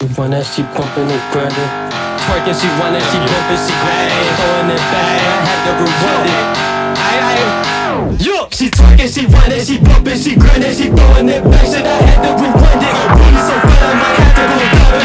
One that she bumping and grinding, twerking, she want it, she bumping, she grinding, throwing it back, I had to rewind it. Yo, she twerking, she want it, she bumping, she grinding, she throwing it back, shit, I had to rewind it. Her booty so fat, I might have to go down